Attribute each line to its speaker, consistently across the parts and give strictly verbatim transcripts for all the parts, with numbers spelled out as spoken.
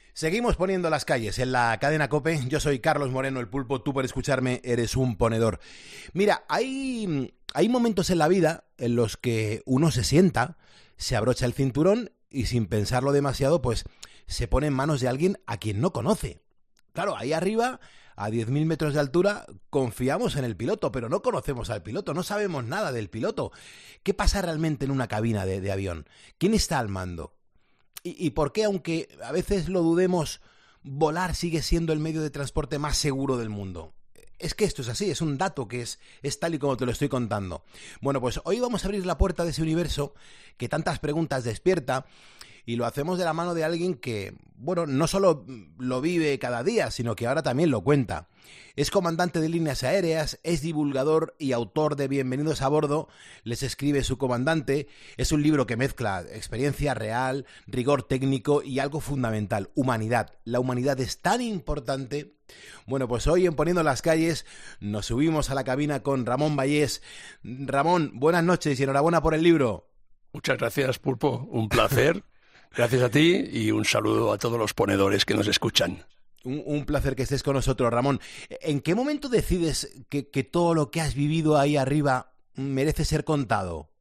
Speaker 1: Seguimos poniendo las calles en la cadena COPE. Yo soy Carlos Moreno, el Pulpo. Tú por escucharme eres un ponedor. Mira, hay, hay momentos en la vida en los que uno se sienta, se abrocha el cinturón y sin pensarlo demasiado, pues se pone en manos de alguien a quien no conoce. Claro, ahí arriba, a diez mil metros de altura, confiamos en el piloto, pero no conocemos al piloto, no sabemos nada del piloto. ¿Qué pasa realmente en una cabina de, de avión? ¿Quién está al mando? ¿Y, y por qué, aunque a veces lo dudemos, volar sigue siendo el medio de transporte más seguro del mundo? Es que esto es así, es un dato que es, es tal y como te lo estoy contando. Bueno, pues hoy vamos a abrir la puerta de ese universo que tantas preguntas despierta, y lo hacemos de la mano de alguien que, bueno, no solo lo vive cada día, sino que ahora también lo cuenta. Es comandante de líneas aéreas, es divulgador y autor de Bienvenidos a Bordo, les escribe su comandante. Es un libro que mezcla experiencia real, rigor técnico y algo fundamental, humanidad. La humanidad es tan importante. Bueno, pues hoy en Poniendo las Calles nos subimos a la cabina con Ramón Vallés. Ramón, buenas noches y enhorabuena por el libro.
Speaker 2: Muchas gracias, Pulpo, un placer. Gracias a ti y un saludo a todos los ponedores que nos escuchan.
Speaker 1: Un, un placer que estés con nosotros, Ramón. ¿En qué momento decides que, que todo lo que has vivido ahí arriba merece ser contado?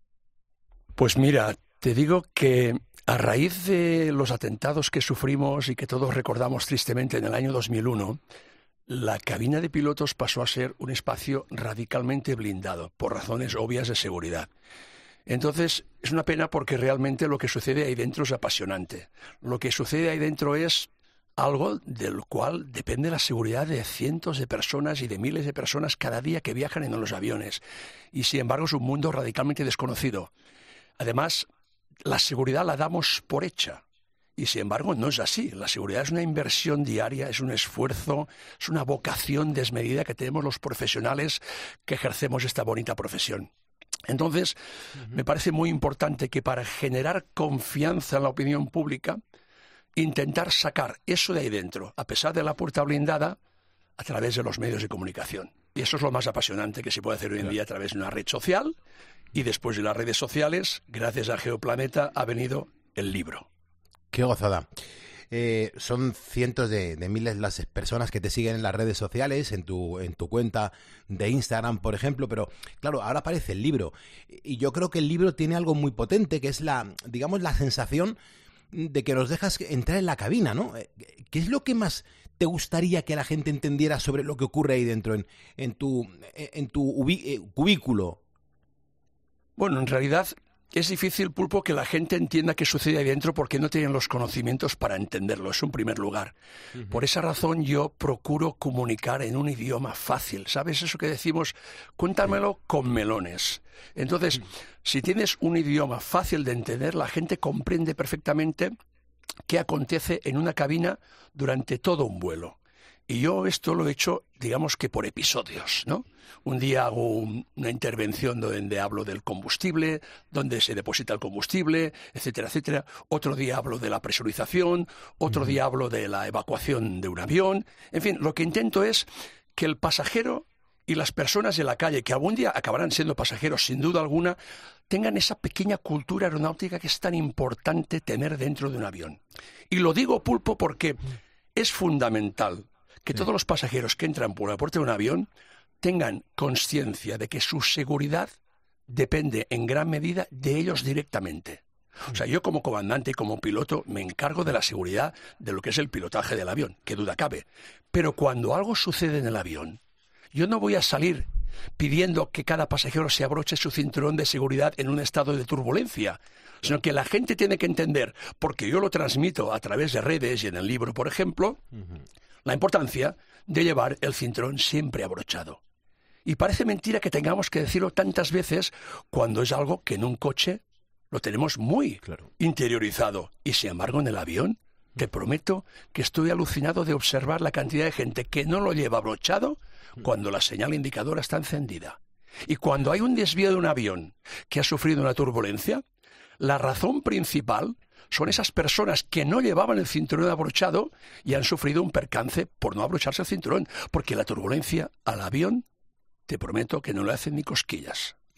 Speaker 2: Pues mira, te digo que a raíz de los atentados que sufrimos y que todos recordamos tristemente en el año dos mil uno, la cabina de pilotos pasó a ser un espacio radicalmente blindado, por razones obvias de seguridad. Entonces, es una pena porque realmente lo que sucede ahí dentro es apasionante. Lo que sucede ahí dentro es algo del cual depende la seguridad de cientos de personas y de miles de personas cada día que viajan en los aviones. Y sin embargo es un mundo radicalmente desconocido. Además, la seguridad la damos por hecha. Y sin embargo no es así. La seguridad es una inversión diaria, es un esfuerzo, es una vocación desmedida que tenemos los profesionales que ejercemos esta bonita profesión. Entonces, uh-huh. me parece muy importante que para generar confianza en la opinión pública, intentar sacar eso de ahí dentro, a pesar de la puerta blindada, a través de los medios de comunicación. Y eso es lo más apasionante que se puede hacer hoy en día a través de una red social. Y después de las redes sociales, gracias a Geoplaneta, ha venido el libro.
Speaker 1: ¡Qué gozada! Eh, son cientos de, de miles las personas que te siguen en las redes sociales, en tu, en tu cuenta de Instagram, por ejemplo, pero claro, ahora aparece el libro. Y yo creo que el libro tiene algo muy potente, que es la, digamos, la sensación de que nos dejas entrar en la cabina, ¿no? ¿Qué es lo que más te gustaría que la gente entendiera sobre lo que ocurre ahí dentro, en, en tu, en tu ubi, eh, cubículo?
Speaker 2: Bueno, en realidad es difícil, Pulpo, que la gente entienda qué sucede ahí dentro porque no tienen los conocimientos para entenderlo, es un primer lugar. Uh-huh. Por esa razón yo procuro comunicar en un idioma fácil, ¿sabes? Eso que decimos, cuéntamelo con melones. Entonces, uh-huh. si tienes un idioma fácil de entender, la gente comprende perfectamente qué acontece en una cabina durante todo un vuelo. Y yo esto lo he hecho, digamos que por episodios, ¿no? Un día hago un, una intervención donde hablo del combustible, donde se deposita el combustible, etcétera, etcétera. Otro día hablo de la presurización, otro uh-huh. día hablo de la evacuación de un avión. En fin, lo que intento es que el pasajero y las personas de la calle, que algún día acabarán siendo pasajeros sin duda alguna, tengan esa pequeña cultura aeronáutica que es tan importante tener dentro de un avión. Y lo digo, Pulpo, porque es fundamental que todos los pasajeros que entran por la puerta de un avión tengan conciencia de que su seguridad depende en gran medida de ellos directamente. O sea, yo como comandante y como piloto me encargo de la seguridad de lo que es el pilotaje del avión, qué duda cabe. Pero cuando algo sucede en el avión, yo no voy a salir pidiendo que cada pasajero se abroche su cinturón de seguridad en un estado de turbulencia, sino que la gente tiene que entender, porque yo lo transmito a través de redes y en el libro, por ejemplo, uh-huh. la importancia de llevar el cinturón siempre abrochado. Y parece mentira que tengamos que decirlo tantas veces cuando es algo que en un coche lo tenemos muy claro. interiorizado. Y sin embargo en el avión, te prometo que estoy alucinado de observar la cantidad de gente que no lo lleva abrochado cuando la señal indicadora está encendida. Y cuando hay un desvío de un avión que ha sufrido una turbulencia, la razón principal son esas personas que no llevaban el cinturón abrochado y han sufrido un percance por no abrocharse el cinturón, porque la turbulencia al avión, te prometo que no le hacen ni cosquillas.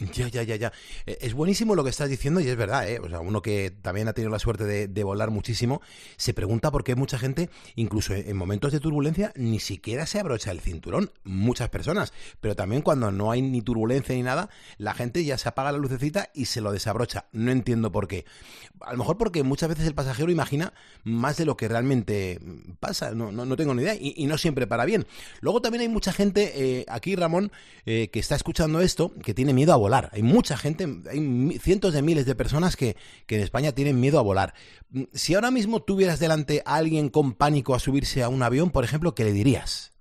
Speaker 1: Ya, ya, ya, ya. Eh, Es buenísimo lo que estás diciendo y es verdad, ¿eh? O sea, uno que también ha tenido la suerte de, de volar muchísimo, se pregunta por qué mucha gente, incluso en momentos de turbulencia, ni siquiera se abrocha el cinturón. Muchas personas. Pero también cuando no hay ni turbulencia ni nada, la gente ya se apaga la lucecita y se lo desabrocha. No entiendo por qué. A lo mejor porque muchas veces el pasajero imagina más de lo que realmente pasa. No, no, no tengo ni idea. Y, y no siempre para bien. Luego también hay mucha gente, eh, aquí Ramón, eh, que está escuchando esto, que tiene miedo a volar. Hay mucha gente, hay cientos de miles de personas que, que en España tienen miedo a volar. Si ahora mismo tuvieras delante a alguien con pánico a subirse a un avión, por ejemplo, ¿qué le dirías?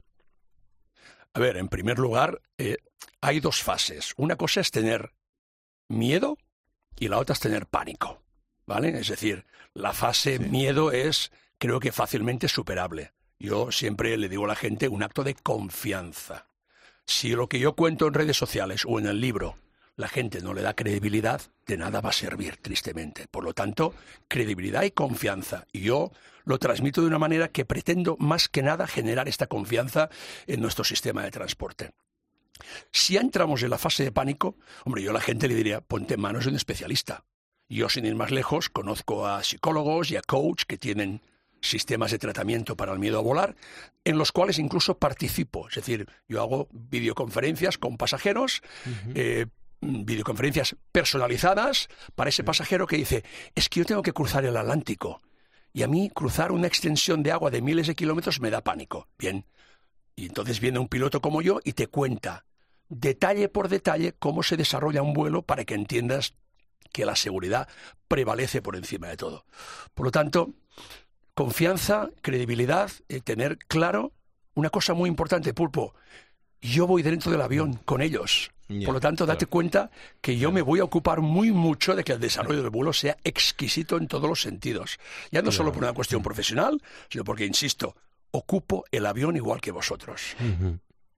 Speaker 2: A ver, en primer lugar, eh, hay dos fases. Una cosa es tener miedo y la otra es tener pánico, ¿vale? Es decir, la fase sí. miedo es, creo que fácilmente superable. Yo siempre le digo a la gente un acto de confianza. Si lo que yo cuento en redes sociales o en el libro la gente no le da credibilidad, de nada va a servir, tristemente. Por lo tanto, credibilidad y confianza. Y yo lo transmito de una manera que pretendo, más que nada, generar esta confianza en nuestro sistema de transporte. Si entramos en la fase de pánico, hombre, yo a la gente le diría, ponte en manos de un especialista. Yo, sin ir más lejos, conozco a psicólogos y a coach que tienen sistemas de tratamiento para el miedo a volar, en los cuales incluso participo. Es decir, yo hago videoconferencias con pasajeros, uh-huh. eh, videoconferencias personalizadas para ese pasajero que dice, es que yo tengo que cruzar el Atlántico y a mí cruzar una extensión de agua de miles de kilómetros me da pánico. Bien, y entonces viene un piloto como yo y te cuenta detalle por detalle cómo se desarrolla un vuelo para que entiendas que la seguridad prevalece por encima de todo. Por lo tanto, confianza, credibilidad, eh, tener claro una cosa muy importante, Pulpo, yo voy dentro del avión con ellos. Yeah, por lo tanto, date claro. cuenta que yo me voy a ocupar muy mucho de que el desarrollo del vuelo sea exquisito en todos los sentidos. Ya no claro. solo por una cuestión profesional, sino porque, insisto, ocupo el avión igual que vosotros.
Speaker 1: Uh-huh.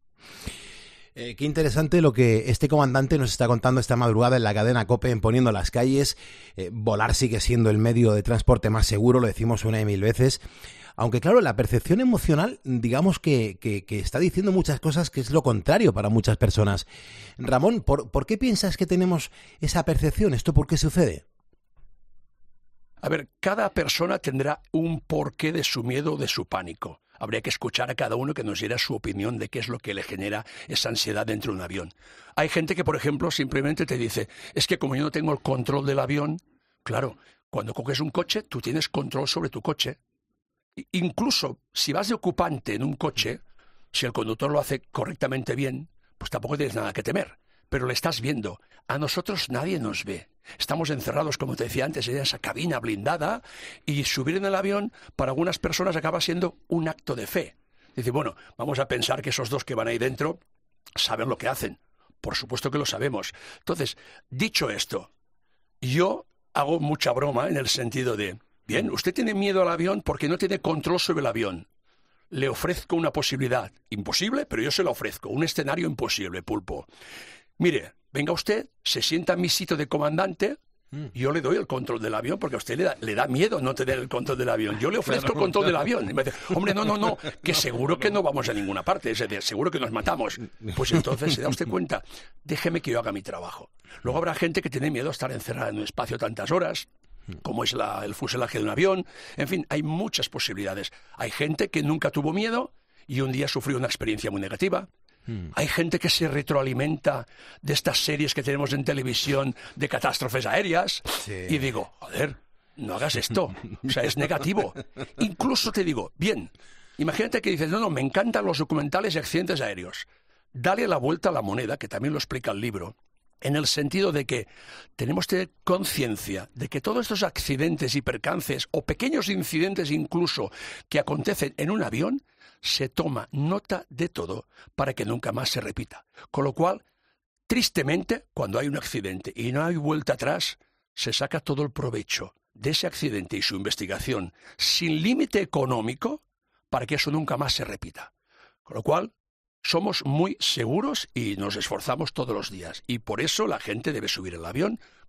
Speaker 1: Eh, qué interesante lo que este comandante nos está contando esta madrugada en la cadena COPE en Poniendo las Calles. Eh, volar sigue siendo el medio de transporte más seguro, lo decimos una y mil veces. Aunque claro, la percepción emocional, digamos que, que, que está diciendo muchas cosas que es lo contrario para muchas personas. Ramón, ¿por, ¿por qué piensas que tenemos esa percepción? ¿Esto por qué sucede?
Speaker 2: A ver, cada persona tendrá un porqué de su miedo o de su pánico. Habría que escuchar a cada uno que nos diera su opinión de qué es lo que le genera esa ansiedad dentro de un avión. Hay gente que, por ejemplo, simplemente te dice, es que como yo no tengo el control del avión, claro, cuando coges un coche, tú tienes control sobre tu coche. Incluso si vas de ocupante en un coche, si el conductor lo hace correctamente bien, pues tampoco tienes nada que temer. Pero le estás viendo. A nosotros nadie nos ve. Estamos encerrados, como te decía antes, en esa cabina blindada y subir en el avión para algunas personas acaba siendo un acto de fe. Dice, bueno, vamos a pensar que esos dos que van ahí dentro saben lo que hacen. Por supuesto que lo sabemos. Entonces, dicho esto, yo hago mucha broma en el sentido de, bien, usted tiene miedo al avión porque no tiene control sobre el avión. Le ofrezco una posibilidad imposible, pero yo se la ofrezco. Un escenario imposible, Pulpo. Mire, venga usted, se sienta en mi sitio de comandante, y yo le doy el control del avión porque a usted le da, le da miedo no tener el control del avión. Yo le ofrezco el control del avión. Y me dice, hombre, no, no, no, que seguro que no vamos a ninguna parte, es decir, seguro que nos matamos. Pues entonces, ¿se da usted cuenta? Déjeme que yo haga mi trabajo. Luego habrá gente que tiene miedo a estar encerrada en un espacio tantas horas, como es la, el fuselaje de un avión. En fin, hay muchas posibilidades. Hay gente que nunca tuvo miedo y un día sufrió una experiencia muy negativa. Hmm. Hay gente que se retroalimenta de estas series que tenemos en televisión de catástrofes aéreas. Sí. Y digo, joder, no hagas esto. O sea, es negativo. Incluso te digo, bien, imagínate que dices, no, no, me encantan los documentales de accidentes aéreos. Dale la vuelta a la moneda, que también lo explica el libro, en el sentido de que tenemos que tener conciencia de que todos estos accidentes y percances, o pequeños incidentes incluso, que acontecen en un avión, se toma nota de todo para que nunca más se repita. Con lo cual, tristemente, cuando hay un accidente y no hay vuelta atrás, se saca todo el provecho de ese accidente y su investigación sin límite económico para que eso nunca más se repita. Con lo cual, somos muy seguros y nos esforzamos todos los días. Y por eso la gente debe subir al avión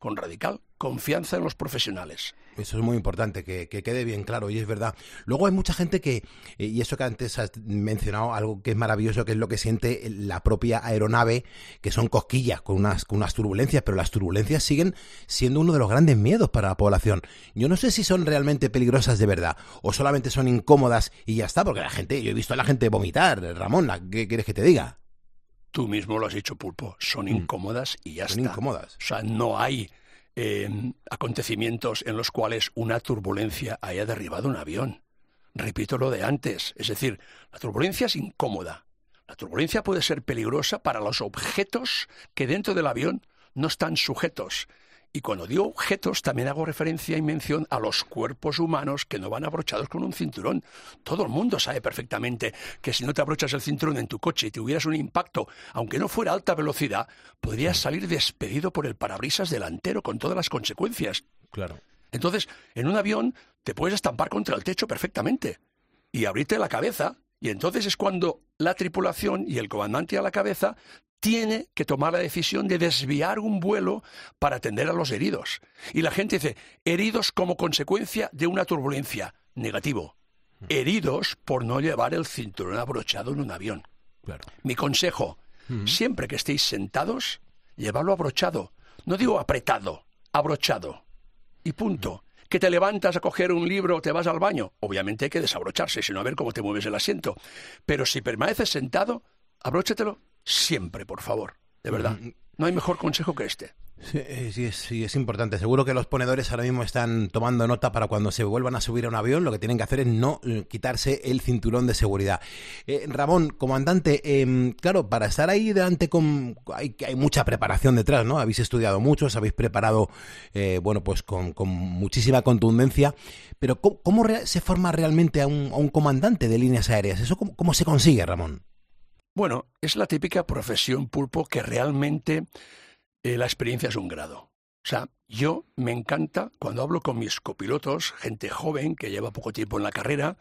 Speaker 2: con Radical, confianza en los profesionales.
Speaker 1: Eso es muy importante, que, que quede bien claro, y es verdad. Luego hay mucha gente que, y eso que antes has mencionado, algo que es maravilloso, que es lo que siente la propia aeronave, que son cosquillas con unas, con unas turbulencias, pero las turbulencias siguen siendo uno de los grandes miedos para la población. Yo no sé si son realmente peligrosas de verdad, o solamente son incómodas y ya está, porque la gente, yo he visto a la gente vomitar. Ramón, ¿qué quieres que te diga?
Speaker 2: Tú mismo lo has dicho, Pulpo, son incómodas y ya
Speaker 1: son
Speaker 2: está.
Speaker 1: Son incómodas.
Speaker 2: O sea, no hay eh, acontecimientos en los cuales una turbulencia haya derribado un avión. Repito lo de antes, es decir, la turbulencia es incómoda. La turbulencia puede ser peligrosa para los objetos que dentro del avión no están sujetos. Y cuando digo objetos, también hago referencia y mención a los cuerpos humanos que no van abrochados con un cinturón. Todo el mundo sabe perfectamente que si no te abrochas el cinturón en tu coche y tuvieras un impacto, aunque no fuera a alta velocidad, podrías salir despedido por el parabrisas delantero con todas las consecuencias.
Speaker 1: Claro.
Speaker 2: Entonces, en un avión te puedes estampar contra el techo perfectamente y abrirte la cabeza, y entonces es cuando la tripulación y el comandante a la cabeza tiene que tomar la decisión de desviar un vuelo para atender a los heridos. Y la gente dice, heridos como consecuencia de una turbulencia. Negativo. Heridos por no llevar el cinturón abrochado en un avión.
Speaker 1: Claro.
Speaker 2: Mi consejo, uh-huh. siempre que estéis sentados, llevarlo abrochado. No digo apretado, abrochado. Y punto. Uh-huh. Que te levantas a coger un libro o te vas al baño. Obviamente hay que desabrocharse, sino a ver cómo te mueves el asiento. Pero si permaneces sentado, abróchatelo siempre, por favor, de verdad. No hay mejor consejo que este.
Speaker 1: Sí, sí, es, sí, es importante. Seguro que los ponedores ahora mismo están tomando nota para cuando se vuelvan a subir a un avión. Lo que tienen que hacer es no eh, quitarse el cinturón de seguridad. Eh, Ramón, comandante, eh, claro, para estar ahí delante con hay, hay mucha preparación detrás, ¿no? Habéis estudiado mucho, os habéis preparado, eh, bueno, pues con, con muchísima contundencia. Pero ¿cómo, cómo re- se forma realmente a un, a un comandante de líneas aéreas? ¿Eso cómo, cómo se consigue, Ramón?
Speaker 2: Bueno, es la típica profesión, Pulpo, que realmente eh, la experiencia es un grado. O sea, yo me encanta cuando hablo con mis copilotos, gente joven que lleva poco tiempo en la carrera,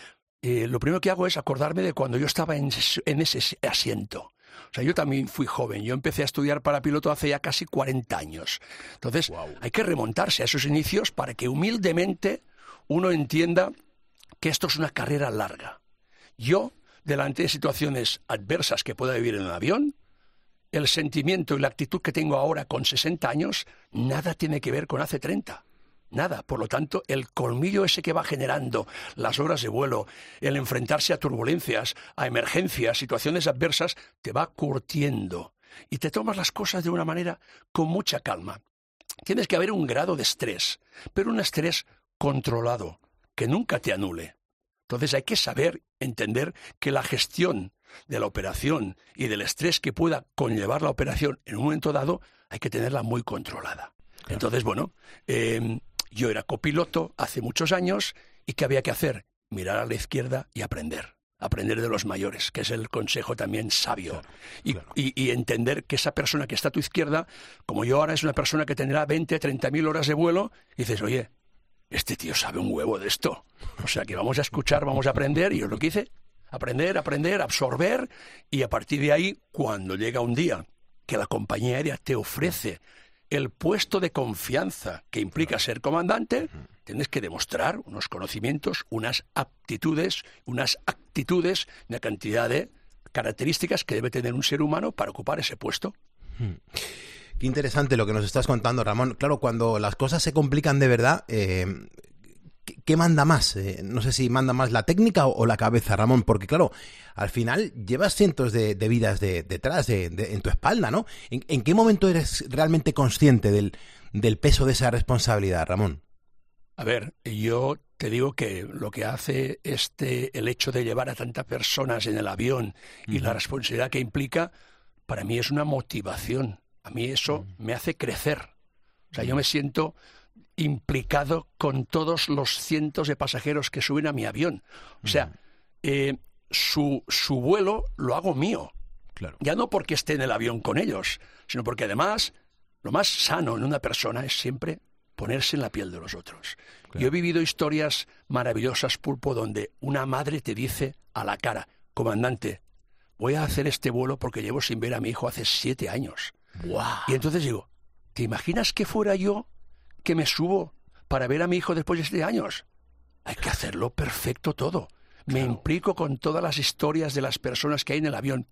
Speaker 2: eh, lo primero que hago es acordarme de cuando yo estaba en, en ese asiento. O sea, yo también fui joven, yo empecé a estudiar para piloto hace ya casi cuarenta años. Entonces, wow. hay que remontarse a esos inicios para que humildemente uno entienda que esto es una carrera larga. Yo, delante de situaciones adversas que pueda vivir en el avión, el sentimiento y la actitud que tengo ahora con sesenta años, nada tiene que ver con hace treinta. Nada. Por lo tanto, el colmillo ese que va generando las horas de vuelo, el enfrentarse a turbulencias, a emergencias, situaciones adversas, te va curtiendo. Y te tomas las cosas de una manera con mucha calma. Tienes que haber un grado de estrés, pero un estrés controlado, que nunca te anule. Entonces hay que saber entender que la gestión de la operación y del estrés que pueda conllevar la operación en un momento dado, hay que tenerla muy controlada. Claro. Entonces, bueno, eh, yo era copiloto hace muchos años y ¿qué había que hacer? Mirar a la izquierda y aprender. Aprender de los mayores, que es el consejo también sabio. Claro, y, claro. Y, y entender que esa persona que está a tu izquierda, como yo ahora, es una persona que tendrá veinte, treinta mil horas de vuelo, y dices, oye, este tío sabe un huevo de esto. O sea que vamos a escuchar, vamos a aprender, y yo lo que hice, aprender, aprender, absorber, y a partir de ahí, cuando llega un día que la compañía aérea te ofrece el puesto de confianza que implica ser comandante, tienes que demostrar unos conocimientos, unas aptitudes, unas actitudes, una cantidad de características que debe tener un ser humano para ocupar ese puesto.
Speaker 1: Qué interesante lo que nos estás contando, Ramón. Claro, cuando las cosas se complican de verdad, eh, ¿qué manda más? Eh, no sé si manda más la técnica o, o la cabeza, Ramón, porque claro, al final llevas cientos de, de vidas de, detrás, de, de, en tu espalda, ¿no? ¿En, ¿En qué momento eres realmente consciente del, del peso de esa responsabilidad, Ramón?
Speaker 2: A ver, yo te digo que lo que hace este el hecho de llevar a tantas personas en el avión y uh-huh. la responsabilidad que implica, para mí es una motivación. A mí eso uh-huh. me hace crecer. O sea, uh-huh. yo me siento implicado con todos los cientos de pasajeros que suben a mi avión. O sea, uh-huh. eh, su, su vuelo lo hago mío.
Speaker 1: Claro.
Speaker 2: Ya no porque esté en el avión con ellos, sino porque además lo más sano en una persona es siempre ponerse en la piel de los otros. Claro. Yo he vivido historias maravillosas, Pulpo, donde una madre te dice a la cara, comandante, voy a hacer este vuelo porque llevo sin ver a mi hijo hace siete años.
Speaker 1: Wow.
Speaker 2: Y entonces digo, ¿Te imaginas que fuera yo que me subo para ver a mi hijo después de siete años? Hay que hacerlo perfecto todo. Me claro. implico con todas las historias de las personas que hay en el avión.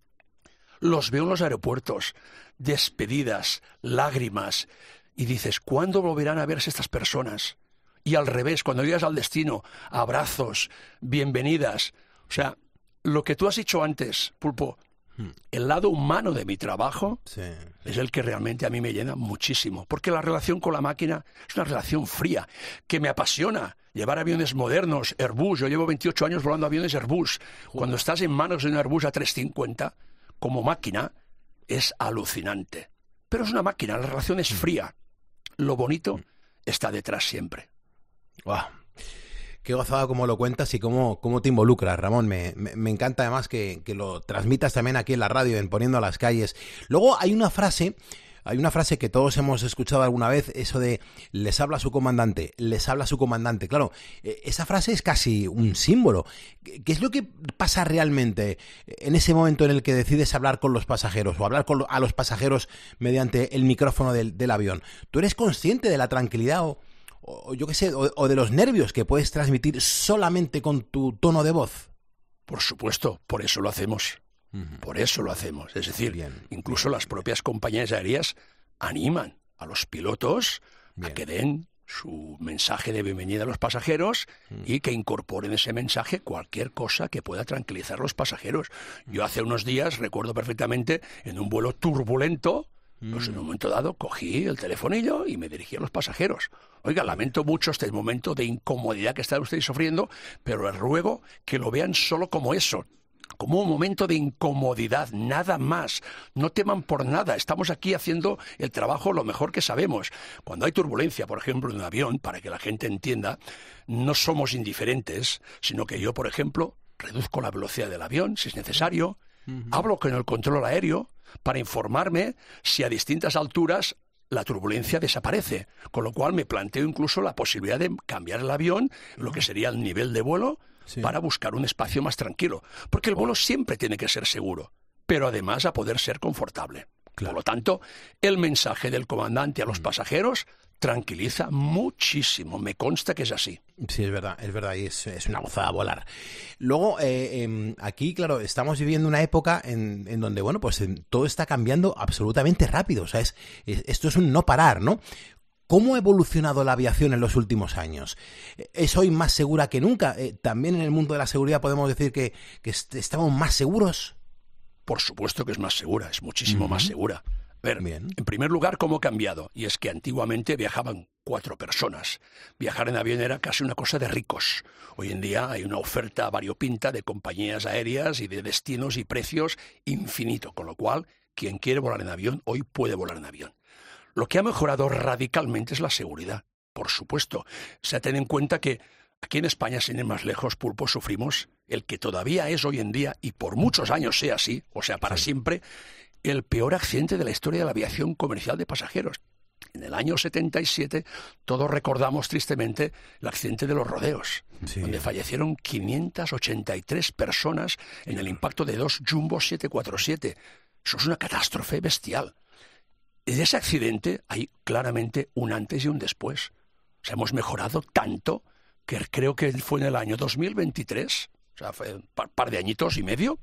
Speaker 2: Los veo en los aeropuertos, despedidas, lágrimas, y dices, ¿cuándo volverán a verse estas personas? Y al revés, cuando llegas al destino, abrazos, bienvenidas. O sea, lo que tú has dicho antes, Pulpo, hmm. el lado humano de mi trabajo sí. es el que realmente a mí me llena muchísimo, porque la relación con la máquina es una relación fría, que me apasiona. Llevar aviones modernos, Airbus, yo llevo veintiocho años volando aviones Airbus. Joder. Cuando estás en manos de un Airbus A trescientos cincuenta, como máquina, es alucinante. Pero es una máquina, la relación es fría. Lo bonito está detrás siempre.
Speaker 1: Wow. Qué gozada como lo cuentas y cómo, cómo te involucras, Ramón. Me, me, me encanta además que, que lo transmitas también aquí en la radio, en Poniendo a las Calles. Luego hay una frase... Hay una frase que todos hemos escuchado alguna vez, eso de les habla su comandante, les habla su comandante. Claro, esa frase es casi un símbolo. ¿Qué es lo que pasa realmente en ese momento en el que decides hablar con los pasajeros o hablar con, a los pasajeros mediante el micrófono del, del avión? ¿Tú eres consciente de la tranquilidad o, o yo qué sé, o, o de los nervios que puedes transmitir solamente con tu tono de voz?
Speaker 2: Por supuesto, por eso lo hacemos. Por eso lo hacemos. Es decir, bien, incluso bien. Las propias compañías aéreas animan a los pilotos bien. a que den su mensaje de bienvenida a los pasajeros mm. y que incorporen ese mensaje cualquier cosa que pueda tranquilizar a los pasajeros. Yo hace unos días, recuerdo perfectamente, en un vuelo turbulento, mm. pues en un momento dado cogí el telefonillo y me dirigí a los pasajeros. Oiga, lamento mucho este momento de incomodidad que están ustedes sufriendo, pero les ruego que lo vean solo como eso, como un momento de incomodidad, nada más. No teman por nada, estamos aquí haciendo el trabajo lo mejor que sabemos. Cuando hay turbulencia, por ejemplo, en un avión, para que la gente entienda, no somos indiferentes, sino que yo, por ejemplo, reduzco la velocidad del avión, si es necesario, uh-huh. hablo con el control aéreo para informarme si a distintas alturas la turbulencia desaparece, con lo cual me planteo incluso la posibilidad de cambiar el avión, lo que sería el nivel de vuelo, sí. para buscar un espacio más tranquilo, porque el vuelo siempre tiene que ser seguro, pero además a poder ser confortable. Claro. Por lo tanto, el mensaje del comandante a los pasajeros tranquiliza muchísimo, me consta que es así.
Speaker 1: Sí, es verdad, es verdad, y es, es una gozada volar. Luego, eh, eh, aquí, claro, estamos viviendo una época en, en donde, bueno, pues en, todo está cambiando absolutamente rápido, o sea, es, es, esto es un no parar, ¿no? ¿Cómo ha evolucionado la aviación en los últimos años? ¿Es hoy más segura que nunca? Eh, ¿También en el mundo de la seguridad podemos decir que, que est- estamos más seguros?
Speaker 2: Por supuesto que es más segura, es muchísimo uh-huh. más segura. A ver, Bien. En primer lugar, ¿cómo ha cambiado? Y es que antiguamente viajaban cuatro personas. Viajar en avión era casi una cosa de ricos. Hoy en día hay una oferta variopinta de compañías aéreas y de destinos y precios infinito, con lo cual, quien quiere volar en avión, hoy puede volar en avión. Lo que ha mejorado radicalmente es la seguridad, por supuesto. O sea, ten en cuenta que aquí en España, sin ir más lejos, Pulpo, sufrimos el que todavía es hoy en día, y por muchos años sea así, o sea, para sí. siempre, el peor accidente de la historia de la aviación comercial de pasajeros. En el año setenta y siete, todos recordamos tristemente el accidente de los rodeos, sí. donde fallecieron quinientas ochenta y tres personas en el impacto de dos Jumbo siete cuatro siete. Eso es una catástrofe bestial. De ese accidente hay claramente un antes y un después. O sea, hemos mejorado tanto que creo que fue en el año dos mil veintitrés, o sea, fue un par, par de añitos y medio,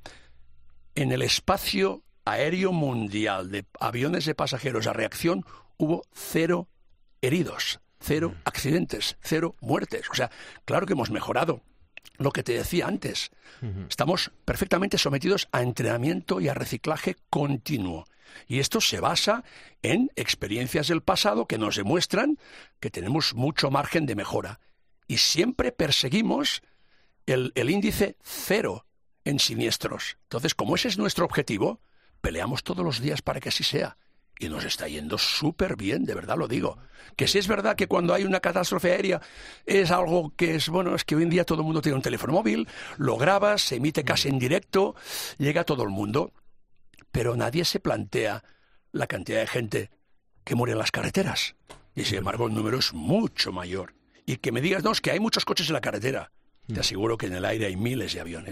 Speaker 2: en el espacio aéreo mundial de aviones de pasajeros a reacción hubo cero heridos, cero mm. accidentes, cero muertes. O sea, claro que hemos mejorado. Lo que te decía antes, uh-huh. estamos perfectamente sometidos a entrenamiento y a reciclaje continuo. Y esto se basa en experiencias del pasado que nos demuestran que tenemos mucho margen de mejora. Y siempre perseguimos el, el índice cero en siniestros. Entonces, como ese es nuestro objetivo, peleamos todos los días para que así sea. Y nos está yendo súper bien, de verdad lo digo. Que sí es verdad que cuando hay una catástrofe aérea es algo que es, bueno, es que hoy en día todo el mundo tiene un teléfono móvil, lo grabas, se emite casi en directo, llega a todo el mundo. Pero nadie se plantea la cantidad de gente que muere en las carreteras. Y sin embargo el número es mucho mayor. Y que me digas, no, es que hay muchos coches en la carretera. Te aseguro que en el aire hay miles de aviones, ¿eh?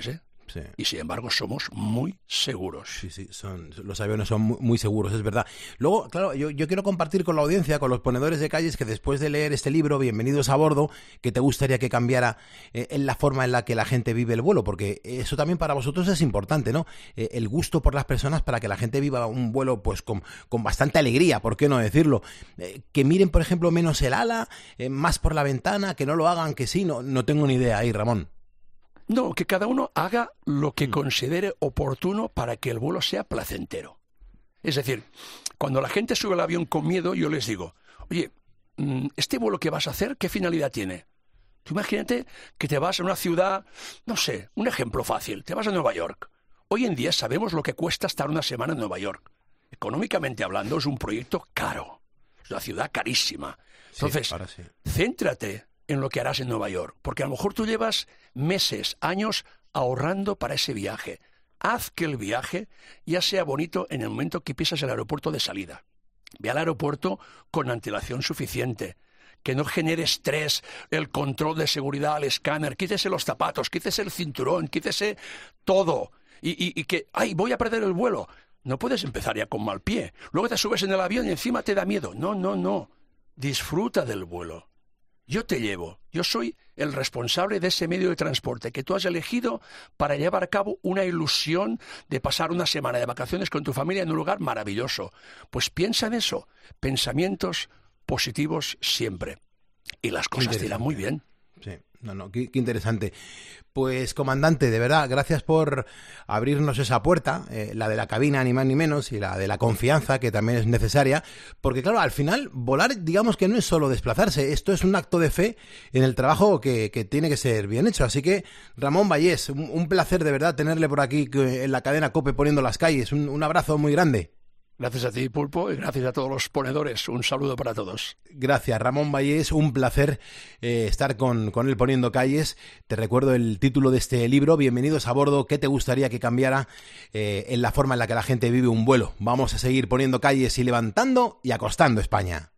Speaker 1: Sí.
Speaker 2: Y sin embargo somos muy seguros.
Speaker 1: Sí, sí, son, los aviones son muy, muy seguros, es verdad. Luego, claro, yo, yo quiero compartir con la audiencia, con los ponedores de calles, que después de leer este libro, Bienvenidos a bordo, que te gustaría que cambiara eh, en la forma en la que la gente vive el vuelo, porque eso también para vosotros es importante, ¿no? Eh, el gusto por las personas para que la gente viva un vuelo pues con, con bastante alegría, ¿por qué no decirlo? Eh, que miren, por ejemplo, menos el ala, eh, más por la ventana, que no lo hagan, que sí, no, no tengo ni idea ahí, Ramón.
Speaker 2: No, que cada uno haga lo que considere oportuno para que el vuelo sea placentero. Es decir, cuando la gente sube al avión con miedo, yo les digo, oye, ¿este vuelo que vas a hacer, qué finalidad tiene? Tú imagínate que te vas a una ciudad, no sé, un ejemplo fácil, te vas a Nueva York. Hoy en día sabemos lo que cuesta estar una semana en Nueva York. Económicamente hablando, es un proyecto caro, es una ciudad carísima. Entonces,
Speaker 1: sí, ahora sí.
Speaker 2: Céntrate en lo que harás en Nueva York, porque a lo mejor tú llevas meses, años ahorrando para ese viaje. Haz que el viaje ya sea bonito en el momento que pisas el aeropuerto de salida. Ve al aeropuerto con antelación suficiente, que no genere estrés, el control de seguridad, el escáner, quítese los zapatos, quítese el cinturón, quítese todo. Y, y, y que, ay, voy a perder el vuelo. No puedes empezar ya con mal pie. Luego te subes en el avión y encima te da miedo. No, no, no. Disfruta del vuelo. Yo te llevo, yo soy el responsable de ese medio de transporte que tú has elegido para llevar a cabo una ilusión de pasar una semana de vacaciones con tu familia en un lugar maravilloso. Pues piensa en eso, pensamientos positivos siempre. Y las cosas te irán muy bien.
Speaker 1: Sí, no, no, qué, qué interesante. Pues, comandante, de verdad, gracias por abrirnos esa puerta, eh, la de la cabina, ni más ni menos, y la de la confianza, que también es necesaria, porque, claro, al final, volar, digamos que no es solo desplazarse, esto es un acto de fe en el trabajo que, que tiene que ser bien hecho. Así que, Ramón Vallés, un, un placer, de verdad, tenerle por aquí en la cadena COPE poniendo las calles. Un, un abrazo muy grande.
Speaker 2: Gracias a ti, Pulpo, y gracias a todos los ponedores. Un saludo para todos.
Speaker 1: Gracias, Ramón Vallés. Un placer eh, estar con, con él poniendo calles. Te recuerdo el título de este libro, Bienvenidos a bordo. ¿Qué te gustaría que cambiara eh, en la forma en la que la gente vive un vuelo? Vamos a seguir poniendo calles y levantando y acostando España.